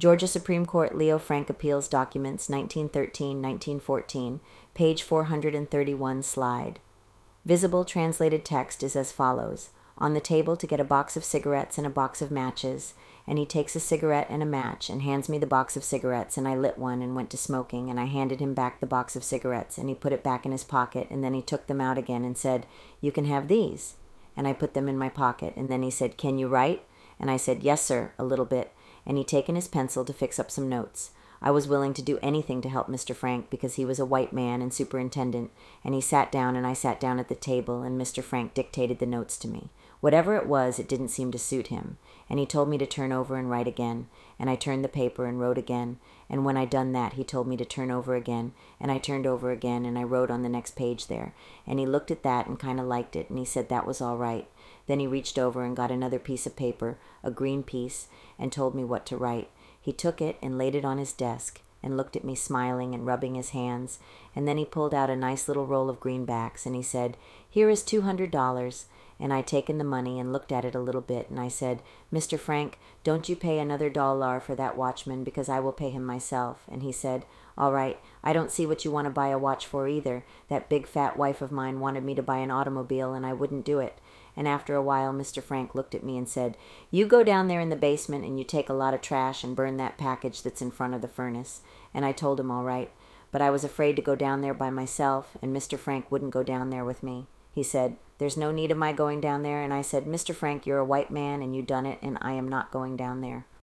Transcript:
Georgia Supreme Court Leo Frank Appeals Documents, 1913-1914, page 431, slide. Visible translated text is as follows. On the table to get a box of cigarettes and a box of matches, and he takes a cigarette and a match and hands me the box of cigarettes, and I lit one and went to smoking, and I handed him back the box of cigarettes, and he put it back in his pocket, and then he took them out again and said, "You can have these." And I put them in my pocket, and then he said, "Can you write?" And I said, "Yes, sir, a little bit." And he'd taken his pencil to fix up some notes. I was willing to do anything to help Mr. Frank because he was a white man and superintendent, and he sat down and I sat down at the table, and Mr. Frank dictated the notes to me. Whatever it was, it didn't seem to suit him, and he told me to turn over and write again, and I turned the paper and wrote again, and when I'd done that, he told me to turn over again, and I turned over again, and I wrote on the next page there, and he looked at that and kind of liked it, and he said that was all right. Then he reached over and got another piece of paper, a green piece, and told me what to write. He took it and laid it on his desk and looked at me smiling and rubbing his hands, and then he pulled out a nice little roll of greenbacks, and he said, "Here is $200, and I'd taken the money and looked at it a little bit, and I said, "Mr. Frank, don't you pay another $1 for that watchman, because I will pay him myself." And he said, "All right, I don't see what you want to buy a watch for either. That big fat wife of mine wanted me to buy an automobile, and I wouldn't do it." And after a while, Mr. Frank looked at me and said, "You go down there in the basement and you take a lot of trash and burn that package that's in front of the furnace." And I told him all right. But I was afraid to go down there by myself, and Mr. Frank wouldn't go down there with me. He said, "There's no need of my going down there." And I said, "Mr. Frank, you're a white man and you done it, and I am not going down there."